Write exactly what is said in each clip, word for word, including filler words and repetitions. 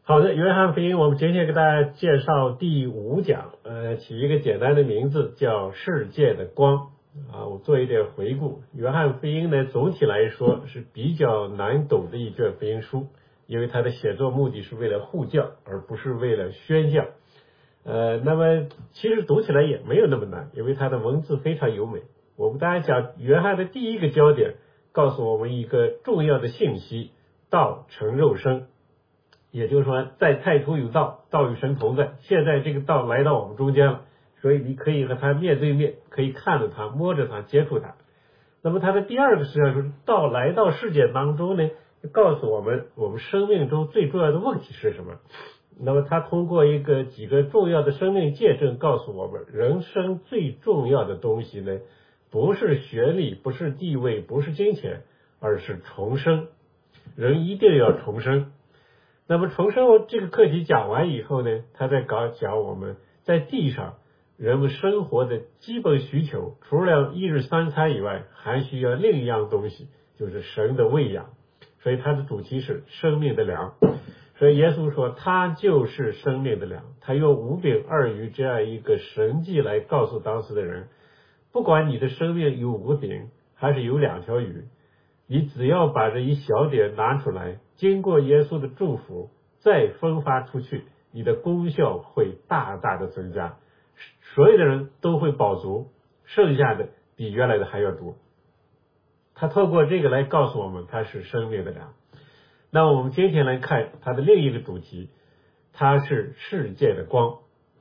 好的，约翰福音，我们今天给大家介绍第五讲，呃，起一个简单的名字叫世界的光啊。我做一点回顾。约翰福音呢，总体来说是比较难懂的一卷福音书，因为它的写作目的是为了护教，而不是为了宣教。呃，那么其实读起来也没有那么难，因为它的文字非常优美。我们大家讲约翰的第一个焦点，告诉我们一个重要的信息：道成肉身。也就是说，在太初有道，道与神同在。现在这个道来到我们中间了，所以你可以和他面对面，可以看着他，摸着他，接触他。那么他的第二个实际上就是道来到世界当中呢，告诉我们我们生命中最重要的问题是什么。那么他通过一个几个重要的生命见证，告诉我们人生最重要的东西呢，不是学历，不是地位，不是金钱，而是重生。人一定要重生。那么重生这个课题讲完以后呢，他在搞讲我们在地上人们生活的基本需求，除了一日三餐以外，还需要另一样东西，就是神的喂养。所以他的主题是生命的粮。所以耶稣说他就是生命的粮，他用五饼二鱼这样一个神迹来告诉当时的人，不管你的生命有五个饼还是有两条鱼，你只要把这一小点拿出来，经过耶稣的祝福再分发出去，你的功效会大大的增加，所有的人都会饱足，剩下的比原来的还要多。他透过这个来告诉我们他是生命的粮。那我们今天来看他的另一个主题，他是世界的光。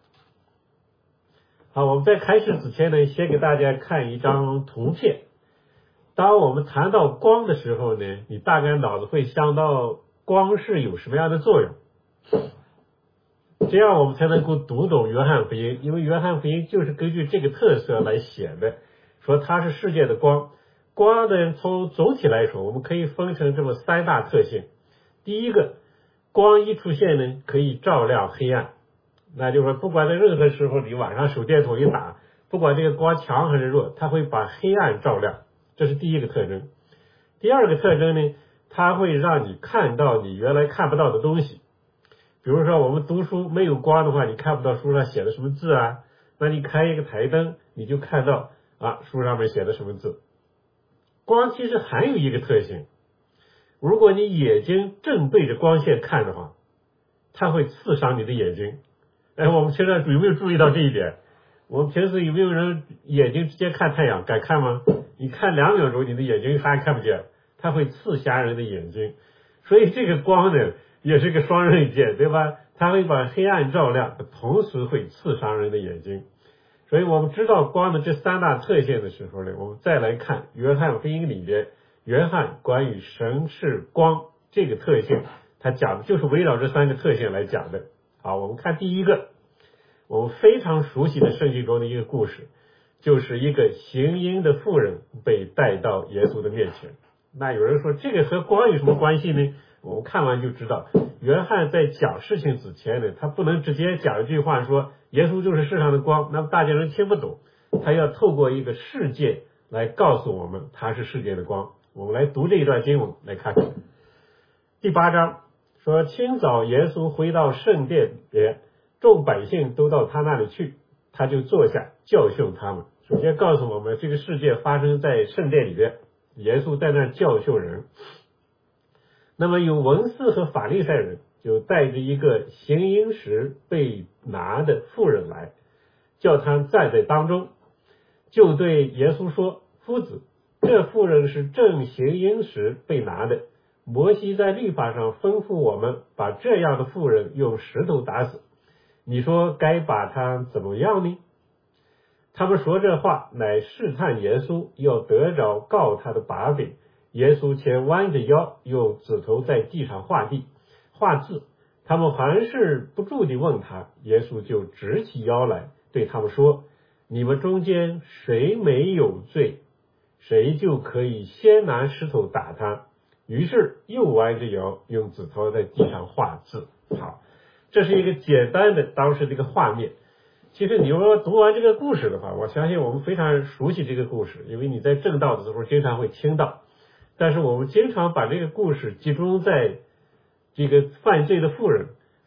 好，我们在开始之前呢，先给大家看一张图片。当我们谈到光的时候呢，你大概脑子会想到光是有什么样的作用，这样我们才能够读懂约翰福音，因为约翰福音就是根据这个特色来写的，说它是世界的光。光呢，从总体来说，我们可以分成这么三大特性。第一个，光一出现呢，可以照亮黑暗，那就是说不管在任何时候你晚上手电筒一打，不管这个光强还是弱，它会把黑暗照亮，这是第一个特征。第二个特征呢，它会让你看到你原来看不到的东西。比如说我们读书没有光的话，你看不到书上写的什么字啊，那你开一个台灯，你就看到啊书上面写的什么字。光其实还有一个特性，如果你眼睛正对着光线看的话，它会刺伤你的眼睛。哎，我们现在有没有注意到这一点？我们平时有没有人眼睛直接看太阳？敢看吗？你看两秒钟，你的眼睛还看不见，它会刺瞎人的眼睛。所以这个光呢，也是个双刃剑，对吧？它会把黑暗照亮，同时会刺伤人的眼睛。所以我们知道光的这三大特性的时候呢，我们再来看约翰福音里边，约翰关于神是光这个特性，他讲的就是围绕这三个特性来讲的。好，我们看第一个，我们非常熟悉的圣经中的一个故事，就是一个行淫的妇人被带到耶稣的面前。那有人说这个和光有什么关系呢？我们看完就知道，约翰在讲事情之前呢，他不能直接讲一句话说耶稣就是世上的光，那么大家人听不懂，他要透过一个事件来告诉我们他是世界的光。我们来读这一段经文来看看。第八章说，清早耶稣回到圣殿里，众百姓都到他那里去，他就坐下教训他们。首先告诉我们这个事件发生在圣殿里边，耶稣在那儿教训人。那么有文士和法利赛人就带着一个行淫时被拿的妇人来，叫他站在当中，就对耶稣说，夫子，这妇人是正行淫时被拿的，摩西在律法上吩咐我们把这样的妇人用石头打死，你说该把她怎么样呢？他们说这话乃试探耶稣，要得着告他的把柄。耶稣前弯着腰，用指头在地上画地画字，他们还是不住地问他，耶稣就直起腰来对他们说，你们中间谁没有罪，谁就可以先拿石头打他。于是又弯着腰，用指头在地上画字。好，这是一个简单的当时这个画面。其实你如果读完这个故事的话，我相信我们非常熟悉这个故事，因为你在正道的时候经常会听到。但是我们经常把这个故事集中在这个犯罪的妇人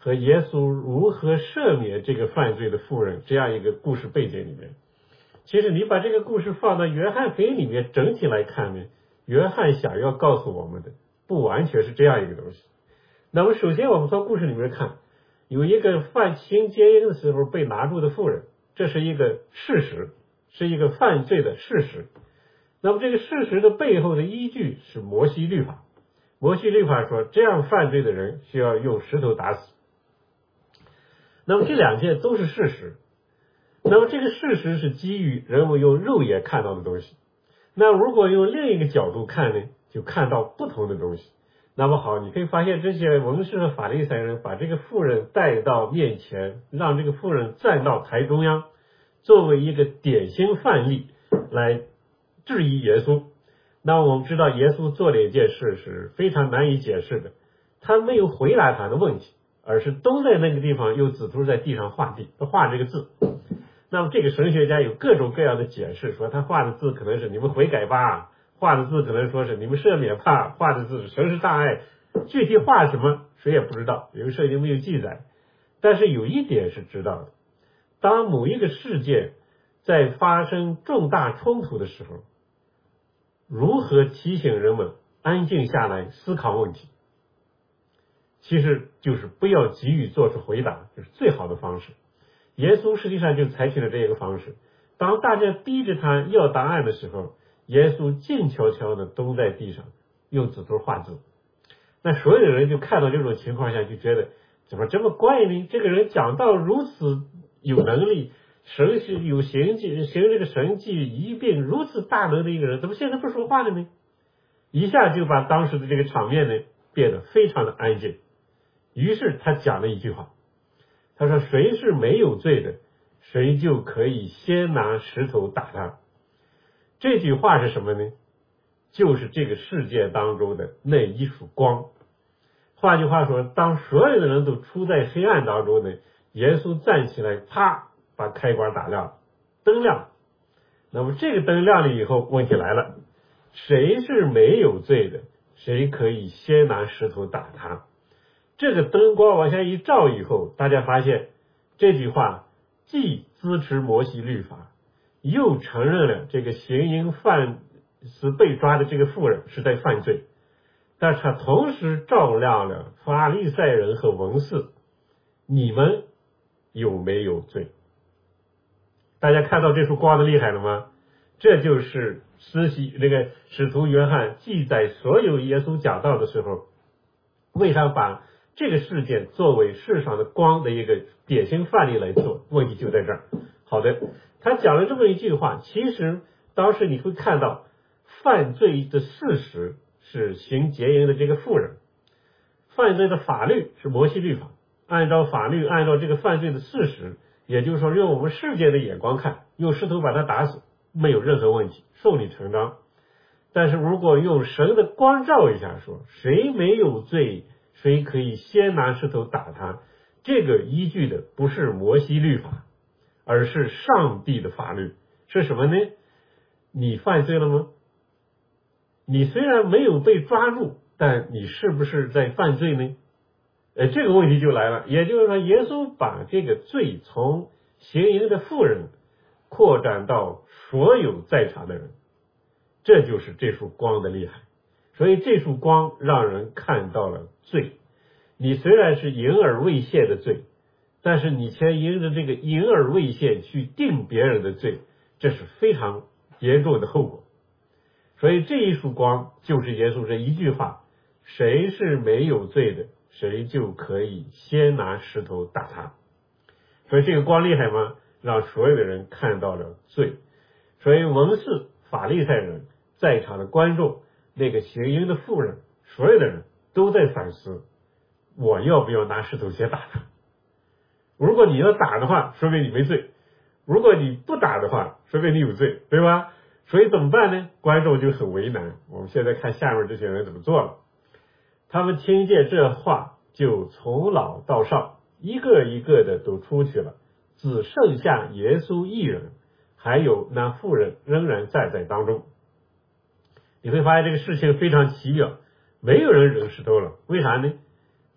和耶稣如何赦免这个犯罪的妇人这样一个故事背景里面。其实你把这个故事放到约翰福音里面整体来看呢，约翰想要告诉我们的不完全是这样一个东西。那么首先我们从故事里面看，有一个犯行奸淫的时候被拿住的妇人，这是一个事实，是一个犯罪的事实。那么这个事实的背后的依据是摩西律法。摩西律法说，这样犯罪的人需要用石头打死。那么这两件都是事实。那么这个事实是基于人们用肉眼看到的东西。那如果用另一个角度看呢，就看到不同的东西。那么好，你可以发现这些文士和法利赛人把这个妇人带到面前，让这个妇人站到台中央，作为一个典型范例来质疑耶稣。那我们知道耶稣做了一件事是非常难以解释的，他没有回答他的问题，而是蹲在那个地方用指头在地上画地画这个字。那么这个神学家有各种各样的解释，说他画的字可能是你们悔改吧，画的字可能说是你们赦免吧，画的字是神是大爱，具体画什么谁也不知道，因为圣经没有记载。但是有一点是知道的，当某一个事件在发生重大冲突的时候，如何提醒人们安静下来思考问题，其实就是不要急于做出回答，这是最好的方式。耶稣实际上就采取了这个方式，当大家逼着他要答案的时候，耶稣静悄悄地蹲在地上用指头画字。那所有的人就看到这种情况下就觉得怎么这么怪呢？这个人讲道如此有能力，神是有行迹，行这个神迹医病如此大能的一个人，怎么现在不说话了呢？一下就把当时的这个场面呢变得非常的安静。于是他讲了一句话，他说谁是没有罪的，谁就可以先拿石头打他。这句话是什么呢？就是这个世界当中的那一束光。换句话说，当所有的人都处在黑暗当中呢，耶稣站起来，啪把开关打亮，灯亮。那么这个灯亮了以后，问题来了，谁是没有罪的，谁可以先拿石头打他。这个灯光往下一照以后，大家发现这句话既支持摩西律法，又承认了这个行淫犯是被抓的这个妇人是在犯罪，但是他同时照亮了法利赛人和文士，你们有没有罪？大家看到这束光的厉害了吗？这就是施洗那个使徒约翰记载所有耶稣讲道的时候，为啥把这个事件作为世上的光的一个典型范例来做？问题就在这儿。好的，他讲了这么一句话，其实当时你会看到犯罪的事实是行奸淫的这个妇人，犯罪的法律是摩西律法，按照法律，按照这个犯罪的事实，也就是说用我们世界的眼光看，用石头把他打死没有任何问题，顺理成章。但是如果用神的光照一下，说谁没有罪，谁可以先拿石头打他，这个依据的不是摩西律法，而是上帝的法律。是什么呢？你犯罪了吗？你虽然没有被抓住，但你是不是在犯罪呢？呃，这个问题就来了。也就是说，耶稣把这个罪从行淫的妇人扩展到所有在场的人，这就是这束光的厉害。所以这束光让人看到了罪。你虽然是淫而未现的罪，但是你却因着这个淫而未现去定别人的罪，这是非常严重的后果。所以这一束光就是耶稣这一句话，谁是没有罪的，谁就可以先拿石头打他。所以这个光厉害吗？让所有的人看到了罪。所以文士、法利赛人，在场的观众，那个行淫的妇人，所有的人都在反思，我要不要拿石头先打他？如果你要打的话，说明你没罪；如果你不打的话，说明你有罪，对吧？所以怎么办呢？观众就很为难。我们现在看下面这些人怎么做了。他们听见这话，就从老到少一个一个的都出去了，只剩下耶稣一人，还有那妇人仍然站在当中。你会发现这个事情非常奇妙，没有人扔石头了。为啥呢？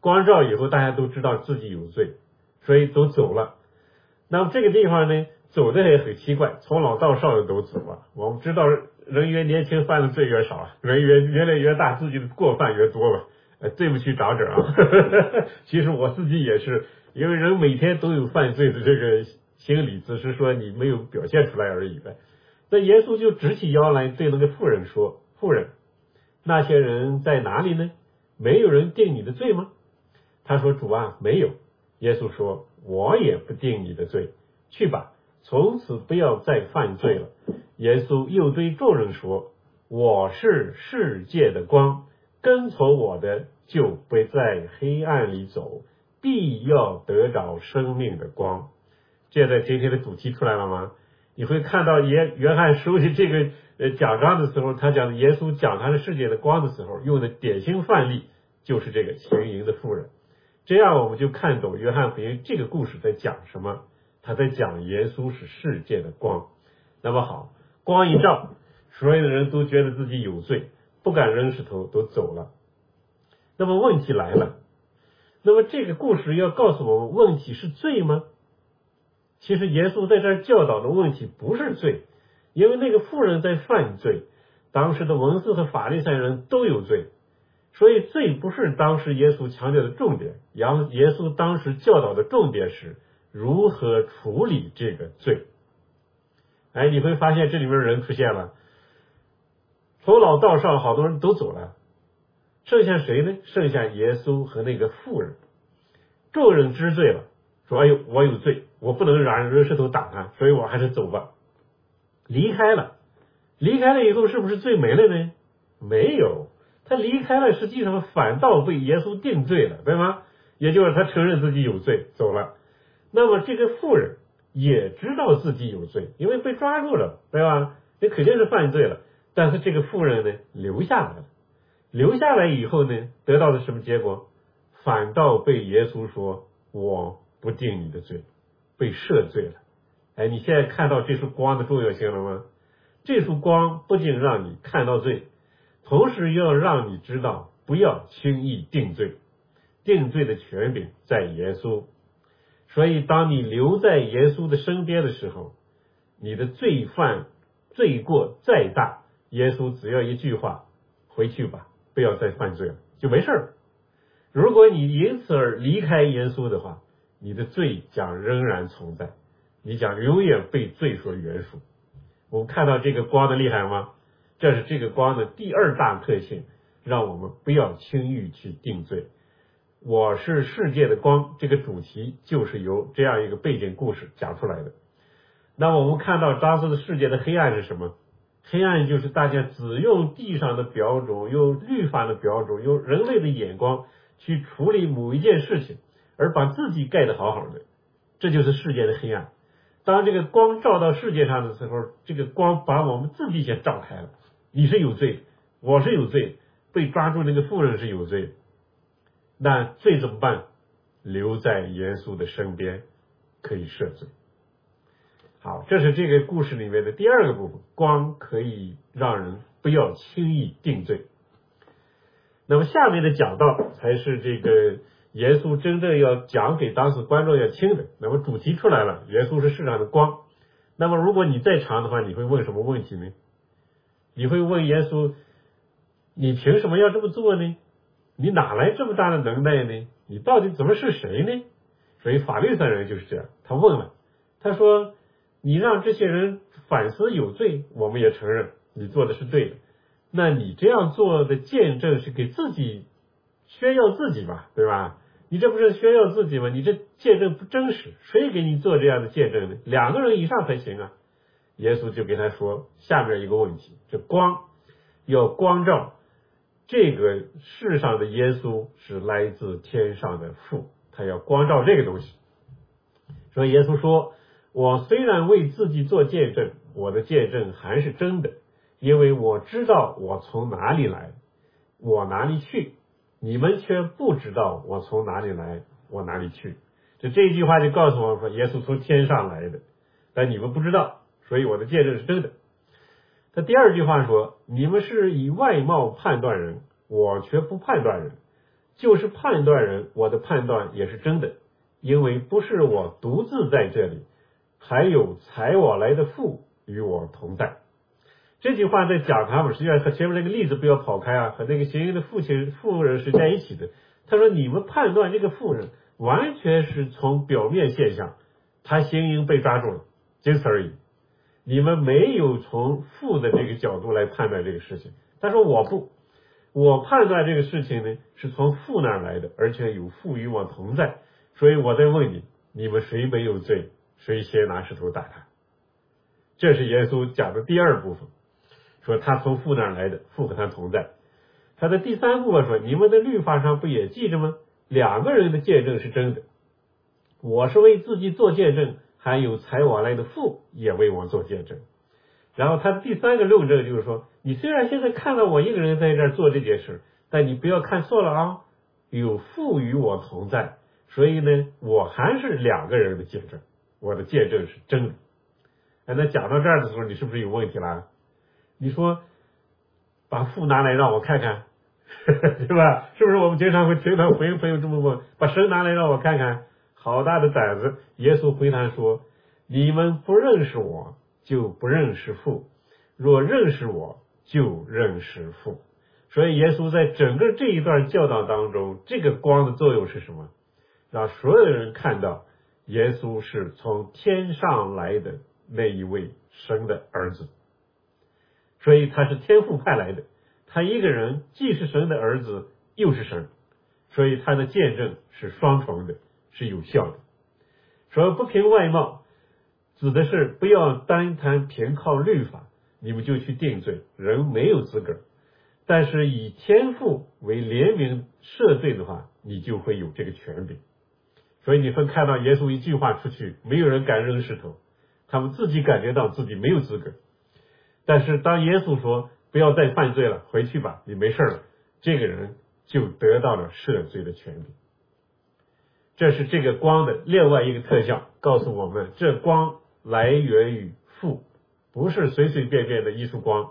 光照以后，大家都知道自己有罪，所以都走了。那么这个地方呢，走的也很奇怪，从老到少的都走了。我们知道人越年轻犯的罪越少，人越越来越大，自己的过犯越多吧。呃，对不起长者啊，其实我自己也是，因为人每天都有犯罪的这个心理，只是说你没有表现出来而已呗。那耶稣就直起腰来对那个妇人说：“妇人，那些人在哪里呢？没有人定你的罪吗？”他说：“主啊，没有。”耶稣说：“我也不定你的罪，去吧，从此不要再犯罪了。”耶稣又对众人说：“我是世界的光，跟从我的就不在黑暗里走，必要得着生命的光。”现在今天的主题出来了吗？你会看到约约翰收集这个呃讲章的时候，他讲耶稣讲他是世界的光的时候，用的典型范例就是这个行淫的妇人。这样我们就看懂约翰福音这个故事在讲什么，他在讲耶稣是世界的光。那么好，光一照，所有的人都觉得自己有罪，不敢扔石头，都走了。那么问题来了，那么这个故事要告诉我们，问题是罪吗？其实耶稣在这儿教导的问题不是罪，因为那个妇人在犯罪，当时的文士和法利赛人都有罪，所以罪不是当时耶稣强调的重点。耶稣当时教导的重点是如何处理这个罪。哎，你会发现这里面人出现了，从老到少好多人都走了，剩下谁呢？剩下耶稣和那个妇人。众人知罪了，说：“哎呦，我有罪，我不能让人石头打他，所以我还是走吧。”离开了，离开了以后是不是罪没了呢？没有，他离开了，实际上反倒被耶稣定罪了，对吗？也就是他承认自己有罪，走了。那么这个妇人也知道自己有罪，因为被抓住了，对吧？这肯定是犯罪了。但是这个妇人呢，留下来了。留下来以后呢，得到的什么结果？反倒被耶稣说：“我不定你的罪，被赦罪了。”哎，你现在看到这束光的重要性了吗？这束光不仅让你看到罪，同时要让你知道不要轻易定罪，定罪的权柄在耶稣。所以当你留在耶稣的身边的时候，你的罪犯罪过再大，耶稣只要一句话：回去吧，不要再犯罪了，就没事了。如果你因此而离开耶稣的话，你的罪将仍然存在，你将永远被罪所约束。我们看到这个光的厉害吗？这是这个光的第二大特性，让我们不要轻易去定罪。我是世界的光，这个主题就是由这样一个背景故事讲出来的。那么我们看到当时的世界的黑暗是什么？黑暗就是大家只用地上的标准，用律法的标准，用人类的眼光去处理某一件事情，而把自己盖得好好的，这就是世界的黑暗。当这个光照到世界上的时候，这个光把我们自己先照开了。你是有罪，我是有罪，被抓住那个妇人是有罪，那罪怎么办？留在耶稣的身边，可以赦罪。好，这是这个故事里面的第二个部分，光可以让人不要轻易定罪。那么下面的讲道才是这个耶稣真正要讲给当时观众要听的。那么主题出来了，耶稣是世上的光。那么如果你在场的话，你会问什么问题呢？你会问耶稣，你凭什么要这么做呢？你哪来这么大的能耐呢？你到底怎么是谁呢？所以法利赛人就是这样，他问了，他说：“你让这些人反思有罪，我们也承认你做的是对的。那你这样做的见证是给自己炫耀自己吧，对吧？你这不是炫耀自己吗？你这见证不真实，谁给你做这样的见证呢？两个人以上才行啊。”耶稣就给他说下面一个问题，这光要光照这个世上的耶稣是来自天上的父，他要光照这个东西。所以耶稣说：“我虽然为自己做见证，我的见证还是真的，因为我知道我从哪里来，我哪里去，你们却不知道我从哪里来，我哪里去。”就这一句话就告诉我们说，耶稣从天上来的，但你们不知道，所以我的见证是真的。他第二句话说：“你们是以外貌判断人，我却不判断人。 就是判断人，我的判断也是真的，因为不是我独自在这里，还有采我来的父与我同在。这句话在讲他们，实际上和前面那个例子不要跑开啊，和那个行淫的父亲妇人是在一起的。他说你们判断这个妇人完全是从表面现象，他行淫被抓住了，仅此而已。你们没有从父的这个角度来判断这个事情。他说我不，我判断这个事情呢是从父那儿来的，而且有父与我同在，所以我在问你，你们谁没有罪，谁先拿石头打他。这是耶稣讲的第二部分，说他从父那儿来的，父和他同在。他的第三部分说，你们的律法上不也记着吗？两个人的见证是真的，我是为自己做见证，还有采我来的父也为我做见证。然后他的第三个论证就是说，你虽然现在看到我一个人在这儿做这件事，但你不要看错了啊，有父与我同在，所以呢，我还是两个人的见证，我的见证是真的。哎，那讲到这儿的时候，你是不是有问题了？你说把父拿来让我看看，是吧？是不是我们经常会听到回应朋友这么问，把神拿来让我看看，好大的胆子。耶稣回答说，你们不认识我，就不认识父，若认识我，就认识父。所以耶稣在整个这一段教导当中，这个光的作用是什么？让所有人看到耶稣是从天上来的那一位神的儿子，所以他是天父派来的，他一个人既是神的儿子又是神，所以他的见证是双重的，是有效的。所以不凭外貌指的是不要单单凭靠律法你们就去定罪，人没有资格，但是以天父为怜悯赦罪的话，你就会有这个权柄。所以你会看到耶稣一句话出去，没有人敢扔石头，他们自己感觉到自己没有资格。但是当耶稣说不要再犯罪了，回去吧，你没事了，这个人就得到了赦罪的权柄。这是这个光的另外一个特效，告诉我们这光来源于父，不是随随便便的一束光。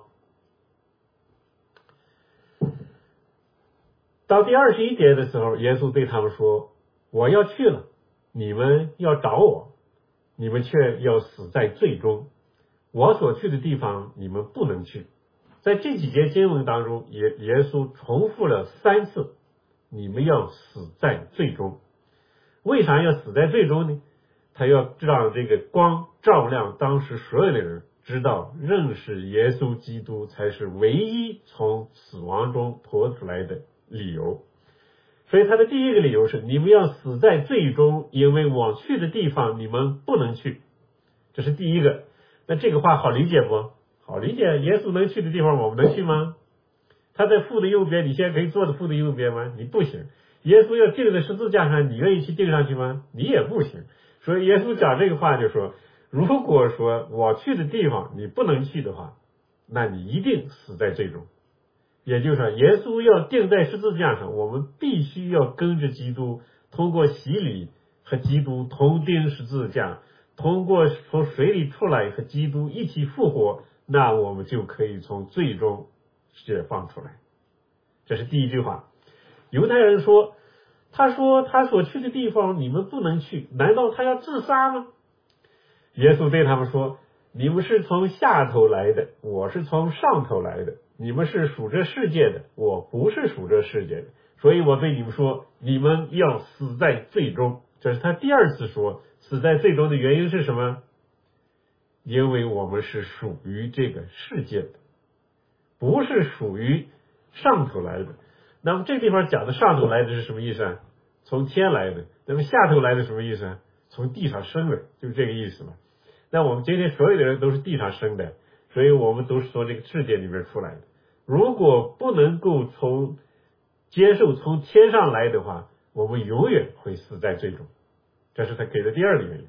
到第二十一节的时候，耶稣对他们说，我要去了，你们要找我，你们却要死在罪中，我所去的地方你们不能去。在这几节经文当中，耶耶稣重复了三次，你们要死在罪中。为啥要死在罪中呢？他要让这个光照亮当时所有的人，知道认识耶稣基督才是唯一从死亡中脱出来的理由。所以他的第一个理由是，你们要死在罪中，因为我去的地方你们不能去，这是第一个。那这个话好理解不？好理解，耶稣能去的地方我们能去吗？他在父的右边，你现在可以坐在父的右边吗？你不行。耶稣要钉在十字架上，你愿意去钉上去吗？你也不行。所以耶稣讲这个话就说，如果说我去的地方你不能去的话，那你一定死在罪中。也就是说，耶稣要钉在十字架上，我们必须要跟着基督，通过洗礼和基督同钉十字架，通过从水里出来和基督一起复活，那我们就可以从罪中解放出来。这是第一句话。犹太人说，他说他所去的地方你们不能去，难道他要自杀吗？耶稣对他们说，你们是从下头来的，我是从上头来的，你们是属这世界的，我不是属这世界的，所以我对你们说，你们要死在罪中。这是他第二次说死在罪中的原因是什么？因为我们是属于这个世界的，不是属于上头来的。那么这地方讲的上头来的是什么意思啊？从天来的。那么下头来的什么意思啊？从地上生的，就是这个意思嘛。那我们今天所有的人都是地上生的，所以我们都是从这个世界里面出来的。如果不能够从接受从天上来的话，我们永远会死在罪中。这是他给的第二个原因。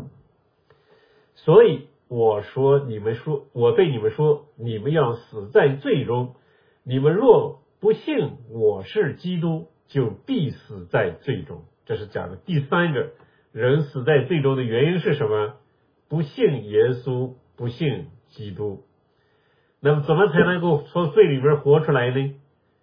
所以我说你们说我对你们说，你们要死在罪中，你们若不信我是基督，就必死在罪中。这是讲的第三个人死在罪中的原因是什么？不信耶稣，不信基督。那么怎么才能够从罪里边活出来呢？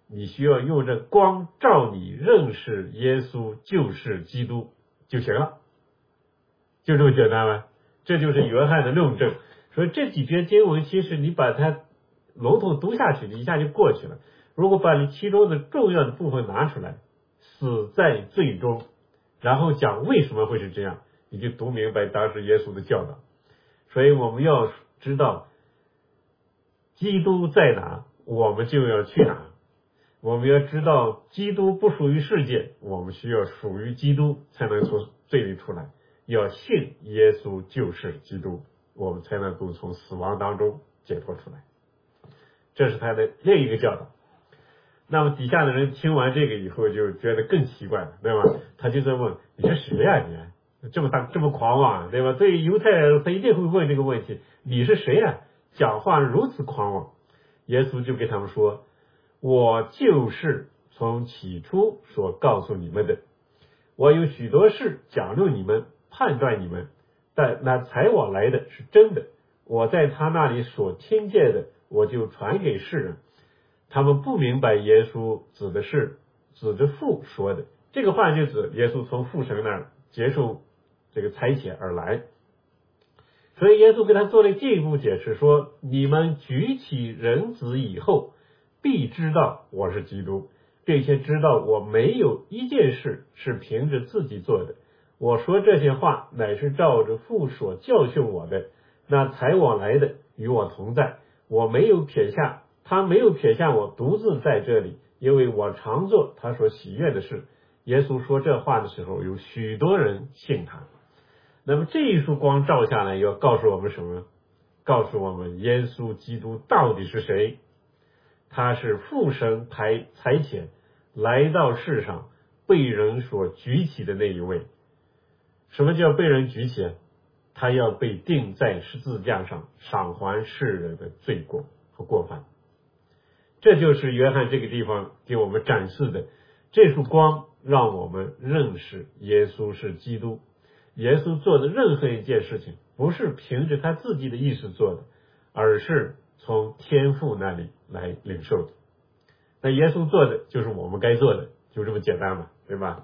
你需要用这光照你认识耶稣就是基督就行了，就这么简单吗？这就是约翰的论证。所以这几节经文其实你把它笼统读下去，你一下就过去了。如果把你其中的重要的部分拿出来，死在最终，然后讲为什么会是这样，你就读明白当时耶稣的教导。所以我们要知道基督在哪，我们就要去哪。我们要知道基督不属于世界，我们需要属于基督才能从罪里出来。要信耶稣就是基督，我们才能够从死亡当中解脱出来。这是他的另一个教导。那么底下的人听完这个以后就觉得更奇怪了，对吧？他就在问，你是谁呀、啊、你这么大这么狂妄、啊、对吧？对于犹太人他一定会问这个问题，你是谁呀、啊、讲话如此狂妄。耶稣就给他们说，我就是从起初所告诉你们的，我有许多事讲论你们，判断你们，但那采我来的是真的，我在他那里所听见的我就传给世人。他们不明白耶稣指的是指着父说的，这个话就指耶稣从父神那儿接受这个差遣而来。所以耶稣给他做了进一步解释说，你们举起人子以后必知道我是基督，并且知道我没有一件事是凭着自己做的，我说这些话乃是照着父所教训我的，那采我来的与我同在，我没有撇下他没有撇下我独自在这里，因为我常做他所喜悦的事。耶稣说这话的时候，有许多人信他。那么这一束光照下来，要告诉我们什么？告诉我们耶稣基督到底是谁？他是父神派差遣来到世上被人所举起的那一位。什么叫被人举起？他要被钉在十字架上，偿还世人的罪过和过犯。这就是约翰这个地方给我们展示的，这束光让我们认识耶稣是基督。耶稣做的任何一件事情不是凭着他自己的意识做的，而是从天父那里来领受的。那耶稣做的就是我们该做的，就这么简单嘛，对吧？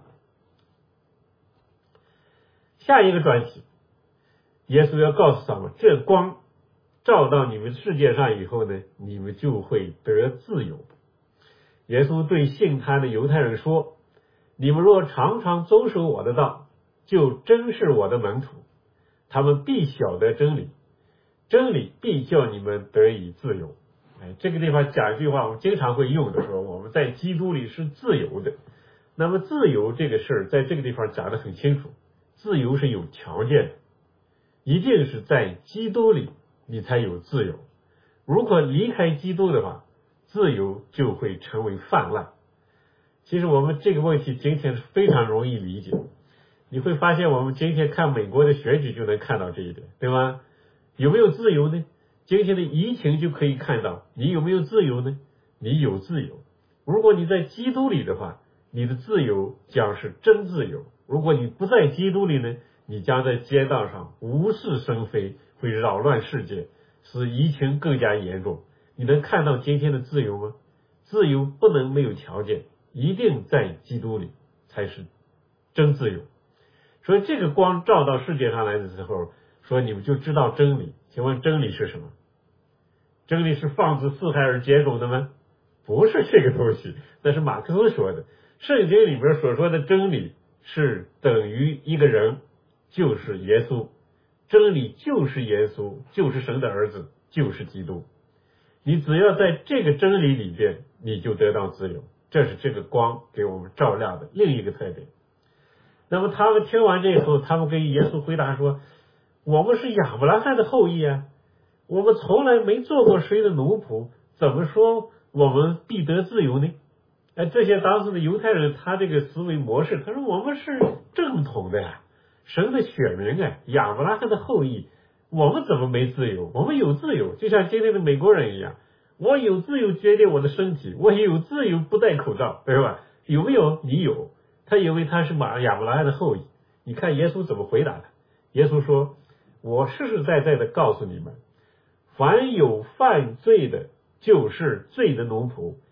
下一个专题，耶稣要告诉他们，这光照到你们世界上以后呢，你们就会得自由。耶稣对信他的犹太人说，你们若常常遵守我的道，就真是我的门徒，他们必晓得真理，真理必叫你们得以自由。哎，这个地方讲一句话我们经常会用的，说我们在基督里是自由的。那么自由这个事儿在这个地方讲得很清楚，自由是有条件的，一定是在基督里你才有自由。如果离开基督的话，自由就会成为泛滥。其实我们这个问题今天是非常容易理解，你会发现我们今天看美国的选举就能看到这一点，对吗？有没有自由呢？今天的疫情就可以看到，你有没有自由呢？你有自由。如果你在基督里的话，你的自由将是真自由。如果你不在基督里呢，你将在街道上无事生非，会扰乱世界，使疫情更加严重。你能看到今天的自由吗？自由不能没有条件，一定在基督里才是真自由。所以这个光照到世界上来的时候，说你们就知道真理。请问真理是什么？真理是放之四海而皆准的吗？不是这个东西，那是马克思说的。圣经里边所说的真理是等于一个人，就是耶稣。真理就是耶稣，就是神的儿子，就是基督。你只要在这个真理里边，你就得到自由。这是这个光给我们照亮的另一个特点。那么他们听完这以后，他们跟耶稣回答说，我们是亚伯拉罕的后裔啊，我们从来没做过谁的奴仆，怎么说我们必得自由呢？哎，这些当时的犹太人他这个思维模式，他说我们是正统的呀，神的选民啊，亚伯拉罕的后裔，我们怎么没自由？我们有自由，就像今天的美国人一样，我有自由决定我的身体，我也有自由不戴口罩，对吧？有没有？你有。他以为他是马亚伯拉罕的后裔。你看耶稣怎么回答他？耶稣说，我实实在在的告诉你们，凡有犯罪的，就是罪的奴仆。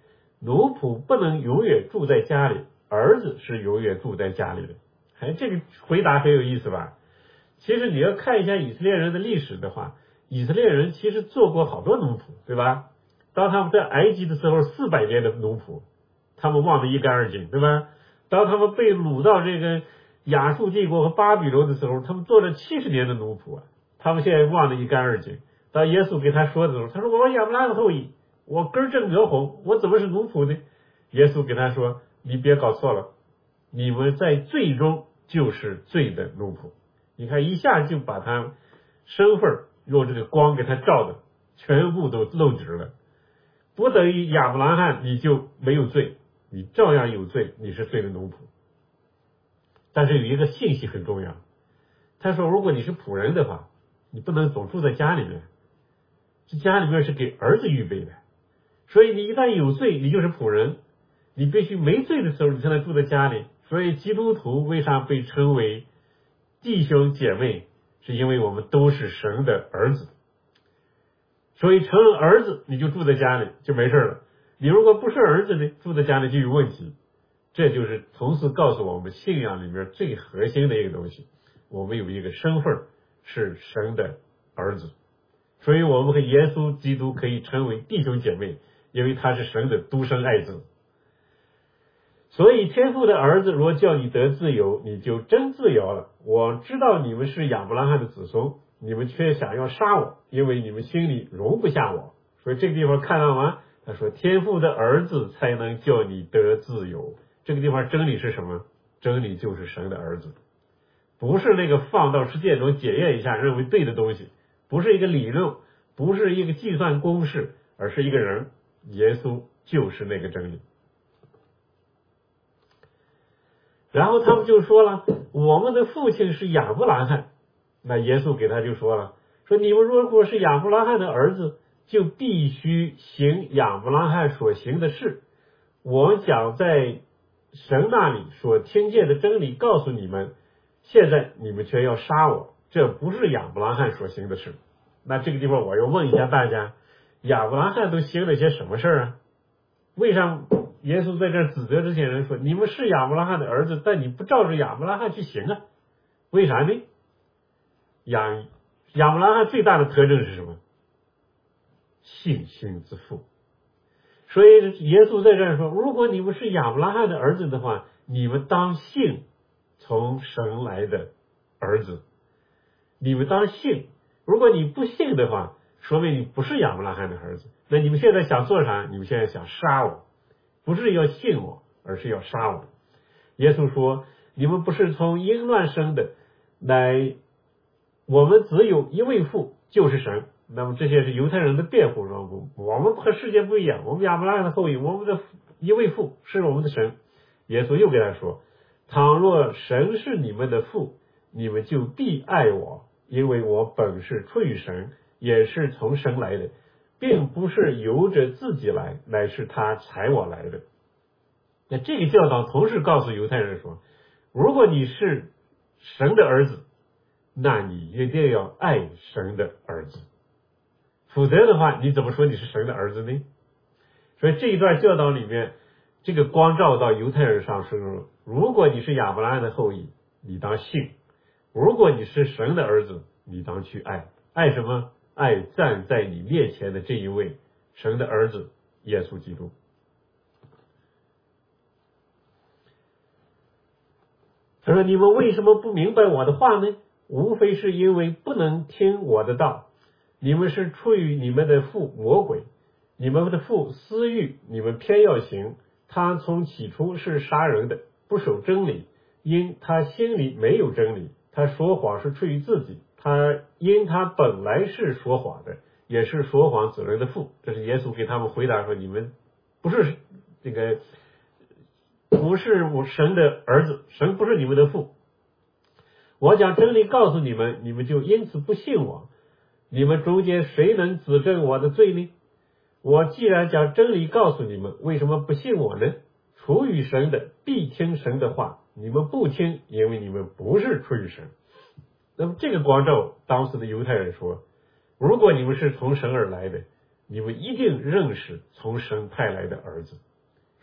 奴仆不能永远住在家里，儿子是永远住在家里的。哎，这个回答很有意思吧？其实你要看一下以色列人的历史的话，以色列人其实做过好多奴仆，对吧？当他们在埃及的时候，四百年的奴仆，他们忘得一干二净，对吧？当他们被掳到这个亚述帝国和巴比伦的时候，他们做了七十年的奴仆啊，他们现在忘得一干二净。当耶稣给他说的时候，他说我亚伯拉罕的后裔，我根正苗红，我怎么是奴仆呢？耶稣给他说，你别搞错了，你们在罪中就是罪的奴仆。你看一下就把他身份用这个光给他照的全部都露直了，不等于亚伯拉罕你就没有罪，你照样有罪，你是罪的奴仆。但是有一个信息很重要，他说如果你是仆人的话，你不能总住在家里面，这家里面是给儿子预备的，所以你一旦有罪，你就是仆人，你必须没罪的时候你才能住在家里。所以基督徒为啥被称为弟兄姐妹，是因为我们都是神的儿子。所以成了儿子你就住在家里就没事了，你如果不是儿子呢，住在家里就有问题。这就是同时告诉我们信仰里面最核心的一个东西，我们有一个身份是神的儿子，所以我们和耶稣基督可以称为弟兄姐妹，因为他是神的独生爱子。所以天父的儿子若叫你得自由，你就真自由了。我知道你们是亚伯拉罕的子孙，你们却想要杀我，因为你们心里容不下我。所以这个地方看到吗？他说天父的儿子才能叫你得自由。这个地方真理是什么？真理就是神的儿子，不是那个放到实践中检验一下认为对的东西，不是一个理论，不是一个计算公式，而是一个人，耶稣就是那个真理。然后他们就说了，我们的父亲是亚伯拉罕。那耶稣给他就说了，说你们如果是亚伯拉罕的儿子，就必须行亚伯拉罕所行的事。我讲在神那里所听见的真理告诉你们，现在你们却要杀我，这不是亚伯拉罕所行的事。那这个地方我要问一下大家，亚伯拉罕都行了些什么事啊？为啥耶稣在这儿指责这些人说，你们是亚伯拉罕的儿子，但你不照着亚伯拉罕去行啊？为啥呢？亚亚伯拉罕最大的特征是什么？信心之父。所以耶稣在这儿说，如果你们是亚伯拉罕的儿子的话，你们当信从神来的儿子，你们当信。如果你不信的话，说明你不是亚伯拉罕的儿子。那你们现在想做啥？你们现在想杀我，不是要信我，而是要杀我。耶稣说，你们不是从阴乱生的，乃我们只有一位父，就是神。那么这些是犹太人的辩护说，我们和世界不一样，我们亚伯拉罕的后裔，我们的一位父是我们的神。耶稣又跟他说，倘若神是你们的父，你们就必爱我，因为我本是出于神，也是从神来的，并不是由着自己来，乃是他差我来的。那这个教导同时告诉犹太人说，如果你是神的儿子，那你一定要爱神的儿子，否则的话你怎么说你是神的儿子呢？所以这一段教导里面，这个光照到犹太人上说，如果你是亚伯拉罕的后裔，你当信；如果你是神的儿子，你当去爱。爱什么？爱站在你面前的这一位神的儿子耶稣基督。他说，你们为什么不明白我的话呢？无非是因为不能听我的道。你们是出于你们的父魔鬼，你们的父私欲，你们偏要行。他从起初是杀人的，不守真理，因他心里没有真理。他说谎是出于自己，他因他本来是说谎的，也是说谎子人的父。这是耶稣给他们回答说，你们不是这个不是我神的儿子，神不是你们的父。我讲真理告诉你们，你们就因此不信我。你们中间谁能指证我的罪呢？我既然讲真理告诉你们，为什么不信我呢？出于神的必听神的话，你们不听，因为你们不是出于神。那么这个光照当时的犹太人说，如果你们是从神而来的，你们一定认识从神派来的儿子。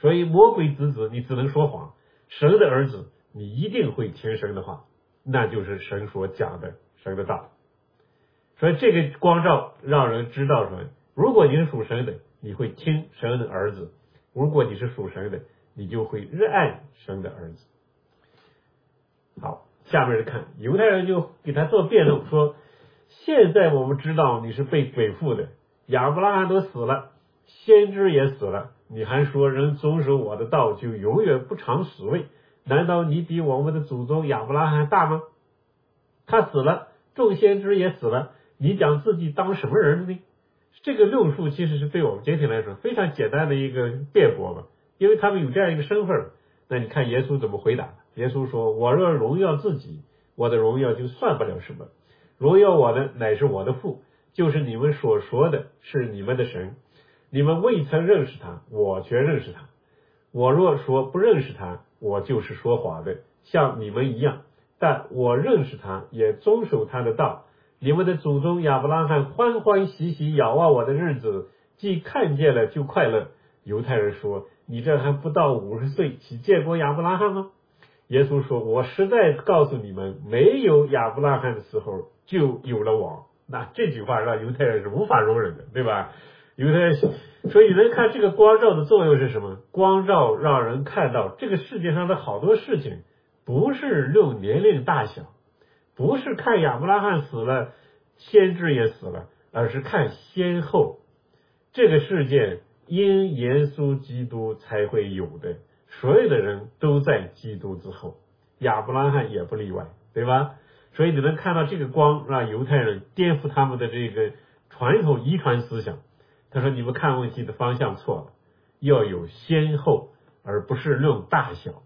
所以魔鬼之子你只能说谎，神的儿子你一定会听神的话，那就是神所讲的神的道。所以这个光照让人知道说，如果你是属神的，你会听神的儿子；如果你是属神的，你就会热爱神的儿子。好，下面看犹太人就给他做辩论说，现在我们知道你是被鬼附的，亚伯拉罕都死了，先知也死了，你还说人遵守我的道就永远不尝死味，难道你比我们的祖宗亚伯拉罕大吗？他死了，众先知也死了，你讲自己当什么人呢？这个论述其实是对我们今天来说非常简单的一个辩驳嘛，因为他们有这样一个身份。那你看耶稣怎么回答？耶稣说，我若荣耀自己，我的荣耀就算不了什么，荣耀我的乃是我的父，就是你们所说的是你们的神，你们未曾认识他，我却认识他。我若说不认识他，我就是说谎的，像你们一样，但我认识他，也遵守他的道。你们的祖宗亚伯拉罕欢欢喜喜仰望我的日子，既看见了就快乐。犹太人说，你这还不到五十岁，岂见过亚伯拉罕吗？耶稣说，我实在告诉你们，没有亚伯拉罕的时候就有了我。那这句话让犹太人是无法容忍的，对吧？犹太人，所以能看这个光照的作用是什么？光照让人看到这个世界上的好多事情不是论年龄大小，不是看亚伯拉罕死了，先知也死了，而是看先后。这个事件因耶稣基督才会有的，所有的人都在基督之后，亚伯拉罕也不例外，对吧？所以你能看到这个光让犹太人颠覆他们的这个传统遗传思想。他说，你们看问题的方向错了，要有先后，而不是论大小。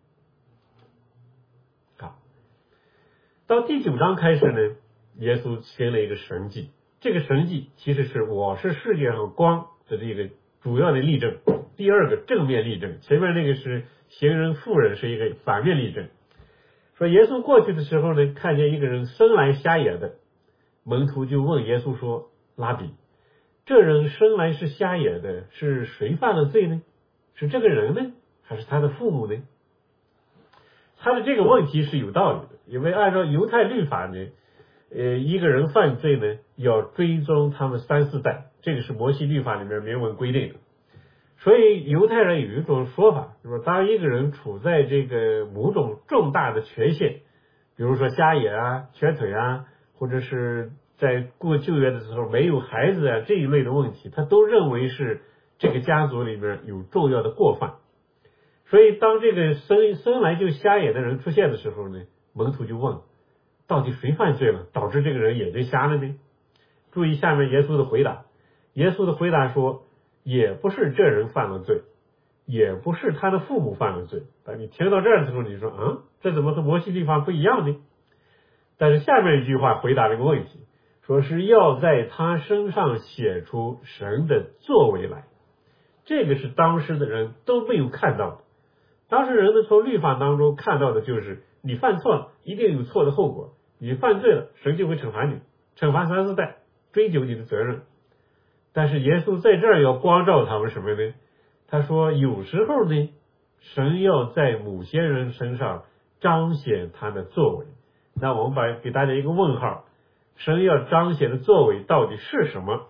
好，到第九章开始呢，耶稣行了一个神迹，这个神迹其实是我是世界上光的这个主要的例证，第二个正面例证，前面那个是行人妇人是一个反面例证。说耶稣过去的时候呢，看见一个人生来瞎眼的，门徒就问耶稣说，拉比，这人生来是瞎眼的，是谁犯了罪呢？是这个人呢，还是他的父母呢？他的这个问题是有道理的，因为按照犹太律法呢，呃，一个人犯罪呢，要追踪他们三四代，这个是摩西律法里面明文规定的。所以犹太人有一种说法，就是当一个人处在这个某种重大的缺陷，比如说瞎眼啊、瘸腿啊，或者是在过旧约的时候没有孩子啊这一类的问题，他都认为是这个家族里面有重要的过犯。所以当这个生生来就瞎眼的人出现的时候呢，门徒就问，到底谁犯罪了，导致这个人眼睛瞎了呢？注意下面耶稣的回答，耶稣的回答说，也不是这人犯了罪，也不是他的父母犯了罪。当你听到这儿的时候，你说，嗯，这怎么和摩西律法不一样呢？但是下面一句话回答这个问题，说是要在他身上写出神的作为来。这个是当时的人都没有看到的。当时人们从律法当中看到的就是你犯错了，一定有错的后果，你犯罪了，神就会惩罚你，惩罚三四代，追究你的责任。但是耶稣在这儿要光照他们什么呢？他说有时候呢，神要在某些人身上彰显他的作为。那我们把给大家一个问号，神要彰显的作为到底是什么？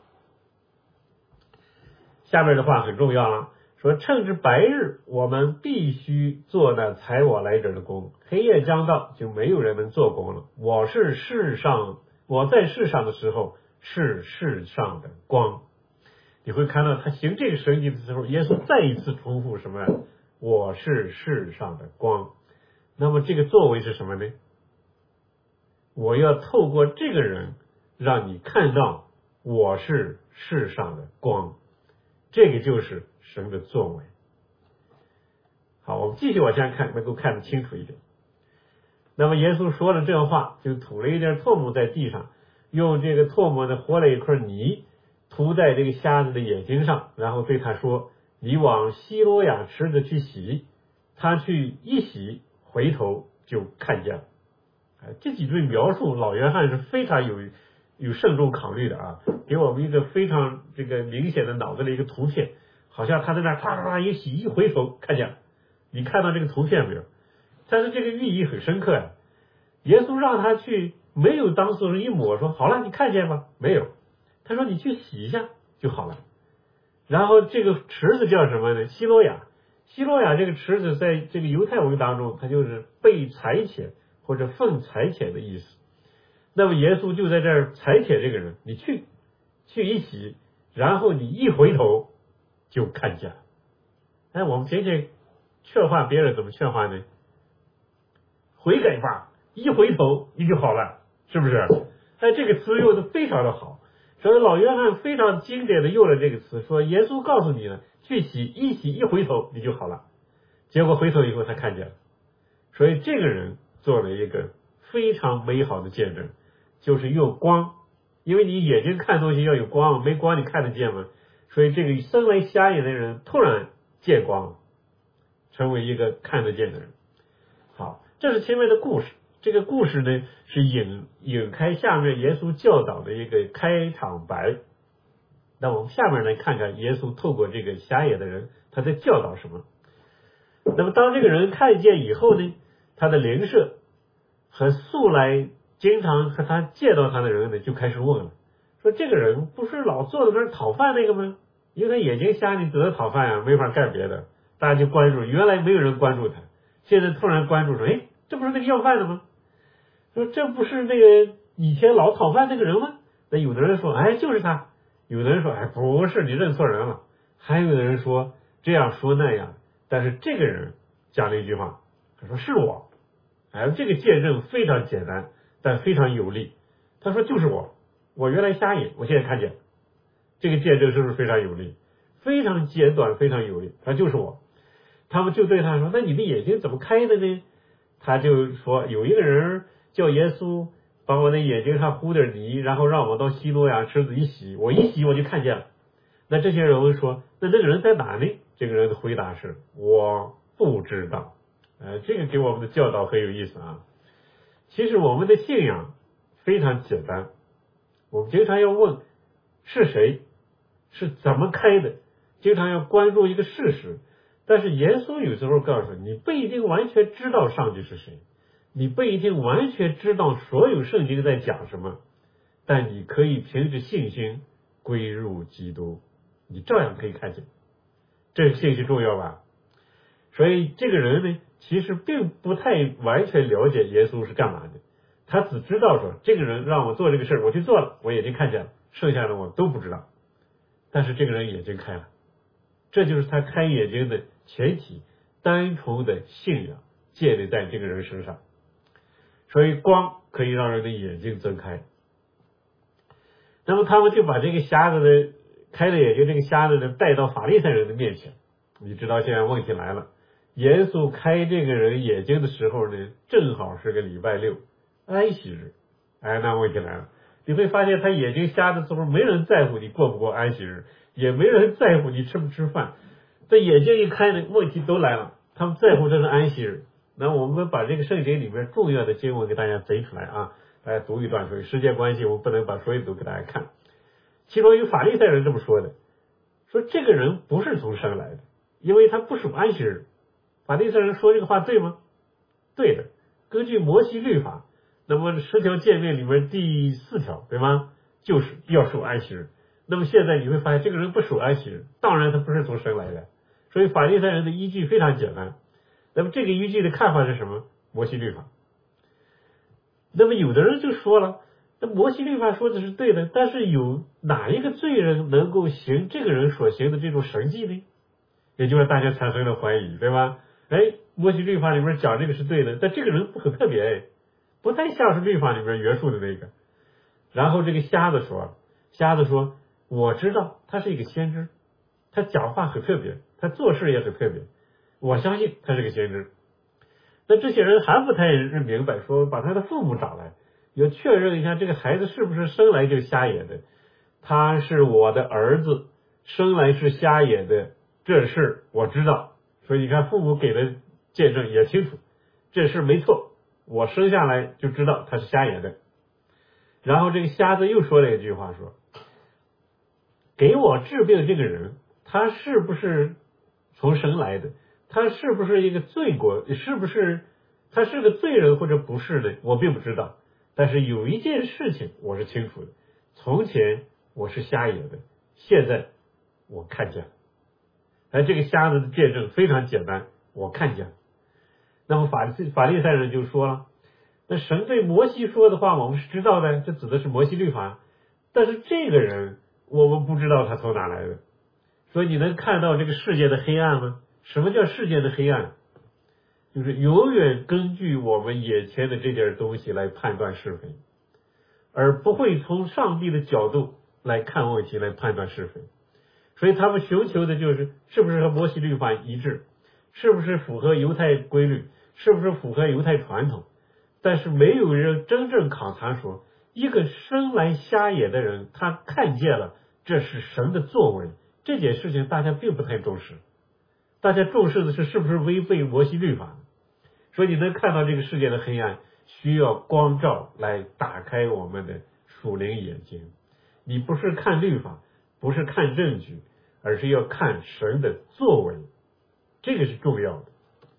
下面的话很重要了，说趁着白日我们必须做那采我来者的工，黑夜将到就没有人能做工了。我是世上我在世上的时候是世上的光。你会看到他行这个神迹的时候，耶稣再一次重复什么？我是世上的光。那么这个作为是什么呢？我要透过这个人让你看到我是世上的光，这个就是神的作为。好，我们继续往下看，能够看得清楚一点。那么耶稣说了这话，就吐了一点唾沫在地上，用这个唾沫呢和了一块泥涂在这个瞎子的眼睛上，然后对他说，你往西罗亚池子去洗。他去一洗，回头就看见了。这几句描述老约翰是非常有有慎重考虑的啊，给我们一个非常这个明显的脑子的一个图片， 好像他在那儿啪啪啪一洗，一回头看见了。你看到这个图片没有？但是这个寓意很深刻呀。耶稣让他去，没有当时一抹说好了，你看见吧？没有，他说你去洗一下就好了。然后这个池子叫什么呢？希罗亚。希罗亚这个池子在这个犹太文当中，它就是被裁遣或者奉裁遣的意思。那么耶稣就在这儿裁遣这个人，你去去一洗，然后你一回头就看见了。哎，我们仅仅劝化别人怎么劝化呢？悔改吧，一回头你就好了，是不是？哎，这个词用的非常的好。所以老约翰非常经典的用了这个词，说耶稣告诉你了，去洗，一洗一回头你就好了。结果回头以后他看见了，所以这个人做了一个非常美好的见证，就是用光，因为你眼睛看东西要有光，没光你看得见吗？所以这个生来瞎眼的人突然见光了，成为一个看得见的人。好，这是前面的故事。这个故事呢是引引开下面耶稣教导的一个开场白。那我们下面来看看耶稣透过这个瞎眼的人他在教导什么。那么当这个人看见以后呢，他的邻舍和素来经常和他见到他的人呢就开始问了，说这个人不是老坐在那儿讨饭那个吗？因为他眼睛瞎，你只能讨饭呀，没法干别的。大家就关注，原来没有人关注他，现在突然关注说，哎，这不是那个要饭的吗？说这不是那个以前老讨饭那个人吗？那有的人说，哎，就是他。有的人说，哎，不是，你认错人了。还有的人说这样说那样，但是这个人讲了一句话，他说是我。哎，这个见证非常简单，但非常有力。他说就是我，我原来瞎眼，我现在看见。这个见证是不是非常有力？非常简短，非常有力。他就是我。他们就对他说，那你的眼睛怎么开的呢？他就说，有一个人叫耶稣，把我的眼睛上糊点泥，然后让我到希罗亚池子一洗，我一洗我就看见了。那这些人说，那这个人在哪呢？这个人的回答是，我不知道。呃，这个给我们的教导很有意思啊。其实我们的信仰非常简单，我们经常要问是谁，是怎么开的，经常要关注一个事实。但是耶稣有时候告诉你，你不一定完全知道上帝是谁，你不一定完全知道所有圣经在讲什么，但你可以凭着信心归入基督，你照样可以看见。这个信息重要吧？所以这个人呢，其实并不太完全了解耶稣是干嘛的，他只知道说这个人让我做这个事儿，我去做了，我眼睛看见了，剩下的我都不知道。但是这个人眼睛开了，这就是他开眼睛的前提，单纯的信仰建立在这个人身上。所以光可以让人的眼睛睁开。那么他们就把这个瞎子的开了眼睛这个瞎子呢带到法利赛人的面前。你知道现在问题来了，耶稣开这个人眼睛的时候呢，正好是个礼拜六，安息日。哎，那问题来了，你会发现他眼睛瞎的时候，没人在乎你过不过安息日，也没人在乎你吃不吃饭。这眼睛一开呢，问题都来了，他们在乎这是安息日。那我们把这个圣经里面重要的经文给大家摘出来啊，大家读一段，所以时间关系我们不能把所有都给大家看。其中有法利赛人这么说的，说这个人不是从生来的，因为他不属安息日。法利赛人说这个话对吗？对的，根据摩西律法，那么十条诫命里面第四条，对吗？就是要守安息日。那么现在你会发现这个人不守安息日，当然他不是从生来的。所以法利赛人的依据非常简单。那么这个依据的看法是什么？摩西律法。那么有的人就说了，那摩西律法说的是对的，但是有哪一个罪人能够行这个人所行的这种神迹呢？也就是大家产生了怀疑，对吧？哎，摩西律法里面讲这个是对的，但这个人很特别，哎，不太像是律法里面约束的那个。然后这个瞎子说，瞎子说，我知道他是一个先知，他讲话很特别，他做事也很特别，我相信他是个先知。那这些人还不太明白，说把他的父母找来，要确认一下这个孩子是不是生来就瞎眼的。他是我的儿子，生来是瞎眼的，这事我知道。所以你看父母给的见证也清楚，这事没错，我生下来就知道他是瞎眼的。然后这个瞎子又说了一句话，说给我治病这个人，他他是不是从神来的？他是不是一个罪过？是不是他是个罪人或者不是呢？我并不知道。但是有一件事情我是清楚的，从前我是瞎眼的，现在我看见了。而这个瞎子的见证非常简单，我看见了。那么法法利赛人就说了，那神对摩西说的话我们是知道的，这指的是摩西律法，但是这个人我们不知道他从哪来的。所以你能看到这个世界的黑暗吗？什么叫世界的黑暗？就是永远根据我们眼前的这点东西来判断是非，而不会从上帝的角度来看问题来判断是非。所以他们寻求的就是是不是和摩西律法一致，是不是符合犹太规律，是不是符合犹太传统。但是没有人真正考察说，一个生来瞎眼的人，他看见了这是神的作为，这件事情大家并不太重视，大家重视的是是不是违背摩西律法。所以你能看到这个世界的黑暗，需要光照来打开我们的属灵眼睛。你不是看律法，不是看证据，而是要看神的作为，这个是重要的。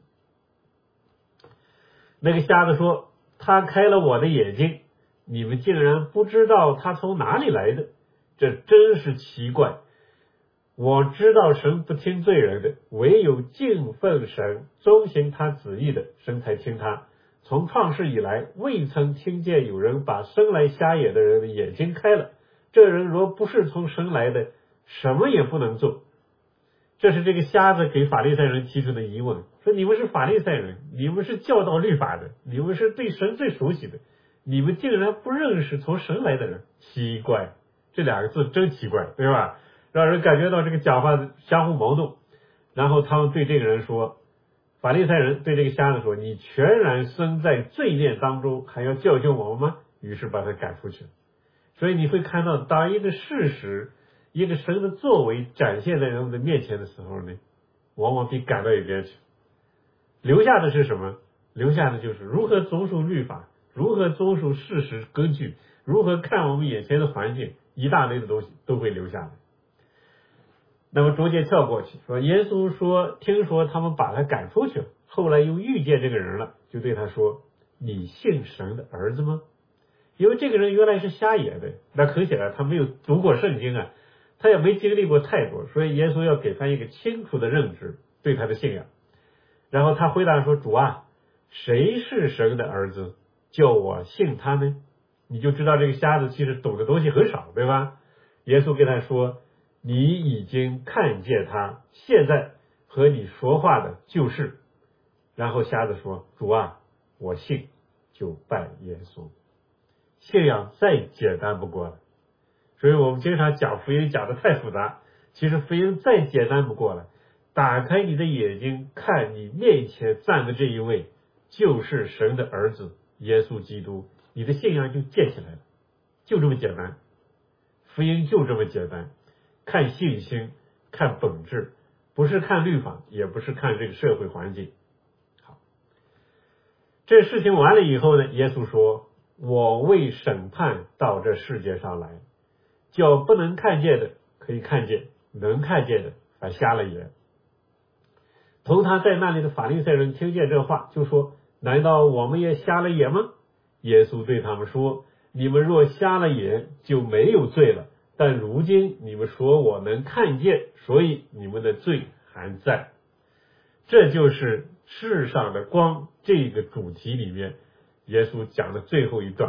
那个瞎子说，他开了我的眼睛，你们竟然不知道他从哪里来的，这真是奇怪。我知道神不听罪人的，唯有敬奉神遵行他旨意的，神才听他。从创世以来，未曾听见有人把生来瞎眼的人的眼睛开了。这人若不是从神来的，什么也不能做。这是这个瞎子给法利赛人提出的疑问，说你们是法利赛人，你们是教导律法的，你们是对神最熟悉的，你们竟然不认识从神来的人，奇怪，这两个字真奇怪，对吧？让人感觉到这个讲话相互矛盾。然后他们对这个人说，法利赛人对这个瞎子说，你全然生在罪孽当中，还要教训我们吗？于是把他赶出去了。所以你会看到，当一个事实，一个神的作为展现在人们的面前的时候呢，往往被赶到一边去，留下的是什么？留下的就是如何遵守律法，如何遵守事实根据，如何看我们眼前的环境，一大类的东西都会留下来。那么逐渐跳过去，说耶稣说，听说他们把他赶出去了，后来又遇见这个人了，就对他说，你信神的儿子吗？因为这个人原来是瞎眼的，那可显然他没有读过圣经啊，他也没经历过太多，所以耶稣要给他一个清楚的认知对他的信仰。然后他回答说，主啊，谁是神的儿子，叫我信他呢？你就知道这个瞎子其实懂的东西很少，对吧？耶稣跟他说，你已经看见他，现在和你说话的就是。然后瞎子说，主啊，我信，就拜耶稣。信仰再简单不过了。所以我们经常讲福音讲的太复杂，其实福音再简单不过了。打开你的眼睛，看你面前站的这一位就是神的儿子耶稣基督，你的信仰就建起来了，就这么简单。福音就这么简单，看信心，看本质，不是看律法，也不是看这个社会环境。好，这事情完了以后呢，耶稣说，我为审判到这世界上来，叫不能看见的可以看见，能看见的反瞎了眼。同他在那里的法利赛人听见这话，就说，难道我们也瞎了眼吗？耶稣对他们说，你们若瞎了眼，就没有罪了，但如今你们说我能看见，所以你们的罪还在。这就是世上的光这个主题里面耶稣讲的最后一段。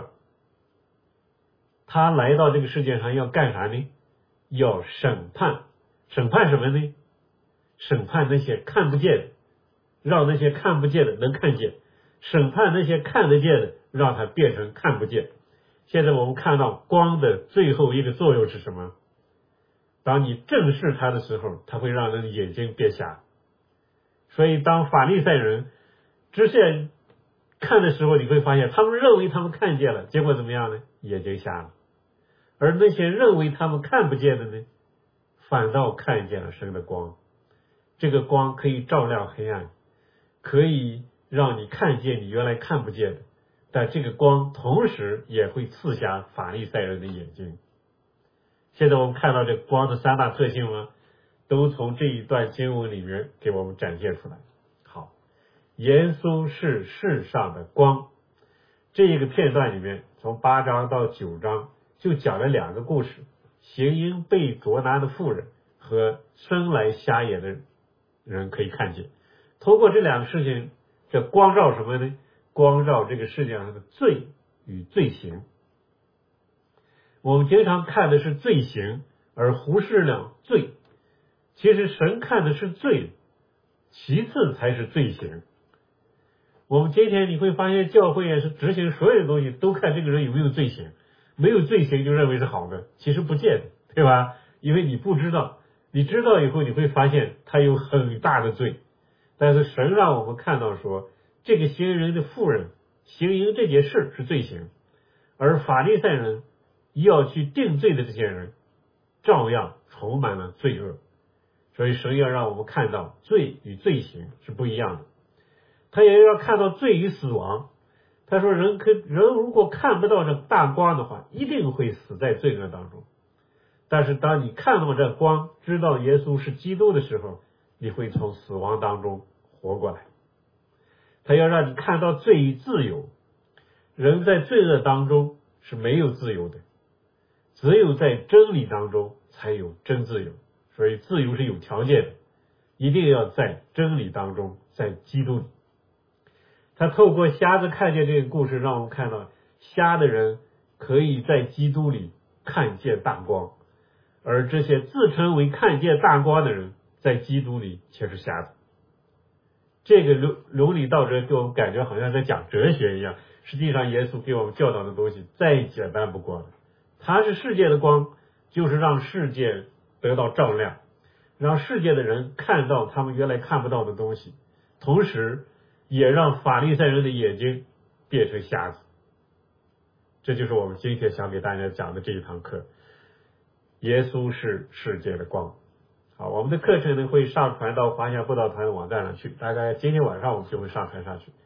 他来到这个世界上要干啥呢？要审判。审判什么呢？审判那些看不见的，让那些看不见的能看见；审判那些看得见的，让它变成看不见。现在我们看到光的最后一个作用是什么？当你正视它的时候，它会让人的眼睛变瞎。所以当法利赛人直线看的时候，你会发现他们认为他们看见了，结果怎么样呢？眼睛瞎了。而那些认为他们看不见的呢，反倒看见了神的光。这个光可以照亮黑暗，可以让你看见你原来看不见的，但这个光同时也会刺瞎法利赛人的眼睛。现在我们看到这光的三大特性吗？ 都从这一段经文里面给我们展现出来。好，耶稣是世上的光，这一个片段里面从八章到九章就讲了两个故事，行淫被捉拿的妇人和生来瞎眼的人可以看见。通过这两个事情，这光照什么呢？光照这个世界上的罪与罪行。我们经常看的是罪行，而忽视了罪。其实神看的是罪，其次才是罪行。我们今天你会发现，教会也是执行所有的东西都看这个人有没有罪行，没有罪行就认为是好的，其实不见得，对吧？因为你不知道，你知道以后你会发现他有很大的罪。但是神让我们看到说，这个行人的妇人行淫这件事是罪行，而法利赛人要去定罪的这些人照样充满了罪恶。所以神要让我们看到罪与罪行是不一样的，他也要看到罪与死亡。他说人可人如果看不到这大光的话，一定会死在罪恶当中。但是当你看到这光，知道耶稣是基督的时候，你会从死亡当中活过来。他要让你看到罪与自由。人在罪恶当中是没有自由的，只有在真理当中才有真自由。所以自由是有条件的，一定要在真理当中，在基督里。他透过瞎子看见这个故事，让我们看到瞎的人可以在基督里看见大光，而这些自称为看见大光的人，在基督里却是瞎子。这个伦伦理道德给我们感觉好像在讲哲学一样，实际上耶稣给我们教导的东西再简单不过了。他是世界的光，就是让世界得到照亮，让世界的人看到他们原来看不到的东西，同时也让法利赛人的眼睛变成瞎子。这就是我们今天想给大家讲的这一堂课，耶稣是世界的光。好，我们的课程呢会上传到华夏布道团网站上去，大概今天晚上我们就会上传上去。